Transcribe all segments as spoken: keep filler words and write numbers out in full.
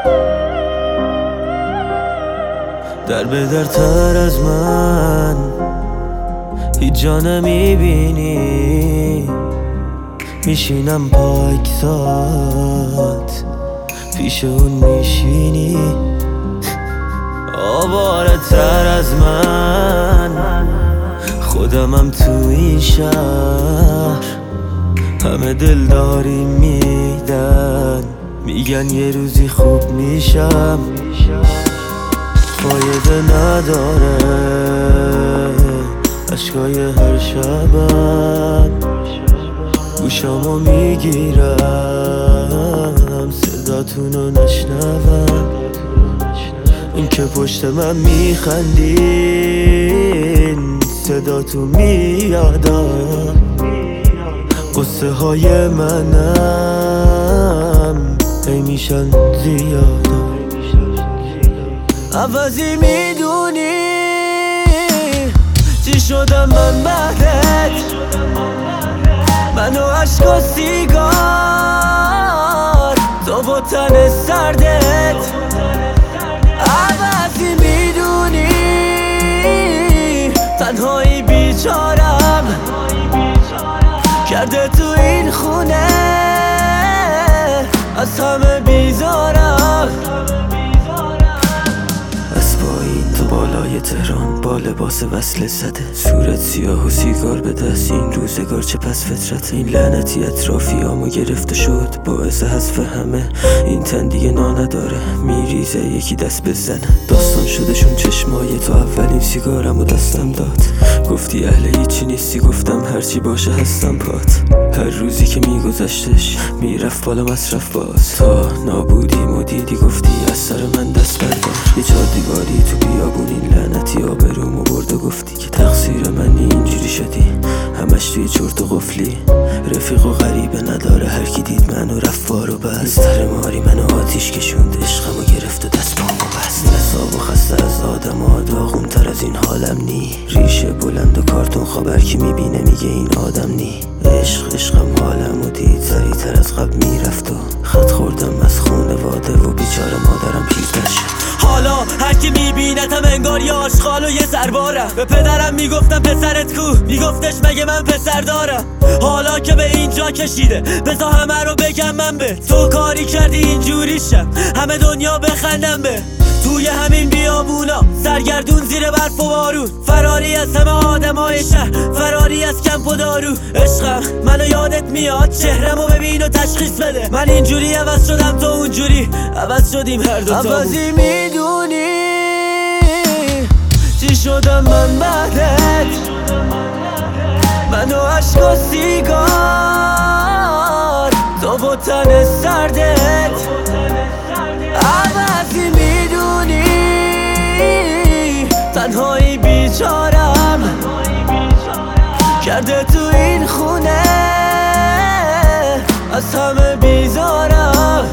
در به در تر از من هیچ جا نمیبینی، میشینم پاکزاد پیش اون میشینی. آواره تر از من خودمم تو این شهر، همه دلداری میدن، میگن یه روزی خوب میشم. فایده نداره عشقای هر شبم، گوشامو میگیرم صداتونو نشنوم. این که پشت من میخندین صداتو میادم، قصه های منم ای میشن زیادم. عوضی میدونی چی شدم من بعدت، من و عشق و سیگار، تو با تن سردت. عوضی میدونی تنهایی بیچارم کرده تو این خونه، از همه بیزارم. از پایین تو بالای تهران با لباس وصله زده، صورت سیاه و سیگار به دست، این روزگار چه پس فطرت. این لعنتی اطرافیامو گرفته شد باعث حذف همه، این تن دیگه نا نداره میریزه یکی دست بزنه. داستان شدشون چشمای تو اولین سیگارمو دستم داد، گفتی اهل هیچی نیستی، گفتم هرچی باشه هستم پات. هر روزی که میگذشتش میرفت بالا مصرف باز، تا نابودیم و دیدی گفتی از سر من دست بردار. یه چهار دیواری تو بیابون این لعنتی آبرومو برد و گفتی که تقصیر منی اینجوری شدی، همش توی چرت و قفلی. رفیق و غریبه نداره، هر کی دید منو رفت بارو بست. سر ماری منو آتیش کشوند، عشقمو گرفت و دست پامو بست. نصاب و خسته از آدم ها، داغون تر از این حالم نی. ریشه بلند و کارتون خبر کی میبینه میگه این آدم نی. عشق عشقم حالمو دید سریع تر از قبل میرفت و خط خوردم از خونواده و بیچاره مادرم پیرتر شد. حالا هر کی میبینتم انگار یه آشغال و یه سربارم. به پدرم میگفتم پسرت کو، میگفتش مگه من پسر دارم. حالا که به اینجا کشیده بذار همه رو بگم من به تو کاری کردی اینجوری شم، همه دنیا بخندم به توی همین بیابونا، سرگردون زیر برف و بارون، فراری از همه آدمای شهر، فراری از کمپ و دارو. عشقم منو یادت میاد، چهرمو ببین و تشخیص بده، من اینجوری عوض شدم تو اونجوری عوض شدیم هر دو تامون. عوضی میدونی چی شدم من بعدت، من و عشق و سیگار، تو با تن سردت. عوضی میدونی تنهایی بیچارم کرده تو این خونه، از همه بیزارم.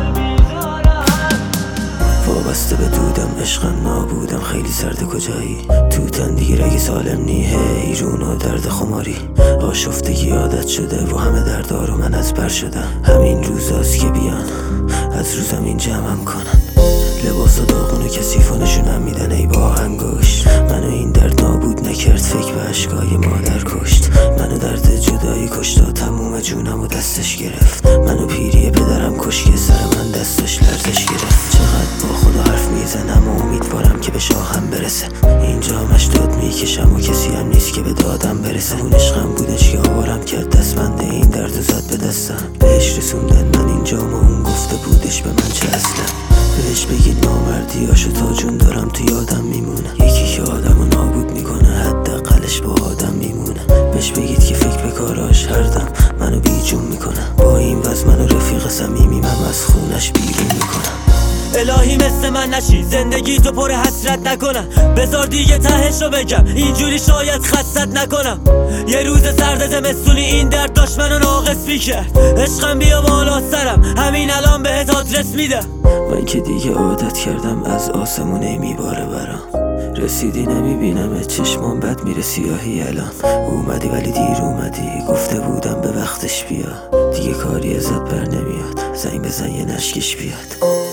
وابسته به دودم عشقم نابودم، خیلی سرده کجایی تو تن دیگه رگی سالم نی. حیرون و درد خماری آشفتگی عادت شده و همه دردارو من از بر شدم. همین روزاست که بیان از رو زمین جمعم کنن، لباس و داغون و کثیف و نشونم میدن ای با انگشت. منو این درد نابود نکرد، فکر به عشقای مادر کشت. منو درد جدایی کشت و تموم جونم و دستش گرفت. منو پیری پدرم کش که سر من دستش لرزش گرفت. چقدر با خدا حرف میزنم و امیدوارم که به شاهم برسه، اینجا همش داد میکشم و کسی هم نیست که به دادم برسه. اون عشقم بودش که آوارم کرد دستمند این درد و زد به دستم، بهش رسوندن من اینجا و اون گفته بودش به من چه اصلا. بهش بگید نامردیاشو تا جون دارم تو یادم میمونه، یکی که آدمو نابود میکنه حداقلش با آدم میمونه. بهش بگید که فکر به کاراش هر دم منو بیجون میکنه، با این وز منو رفیق صمیمیم هم از خونش بیرون میکنم. الهی مثل من نشی، زندگی تو پر حسرت نکنم، بذار دیگه تهش رو بگم، اینجوری شاید خستت نکنم. یه روز سرد زمستونی این درد داشت منو ناقص میکرد، عشقم بیا بالا سرم همین الان بهت آدرس میدم. من که دیگه عادت کردم از آسمونه میباره برام، رسیدی نمیبینم چشمان بد میره سیاهی الان. اومدی ولی دیر اومدی، گفته بودم به وقتش بیا، دیگه کاری ازت بر نمیاد، زنگ بزن یه نشکش بیاد.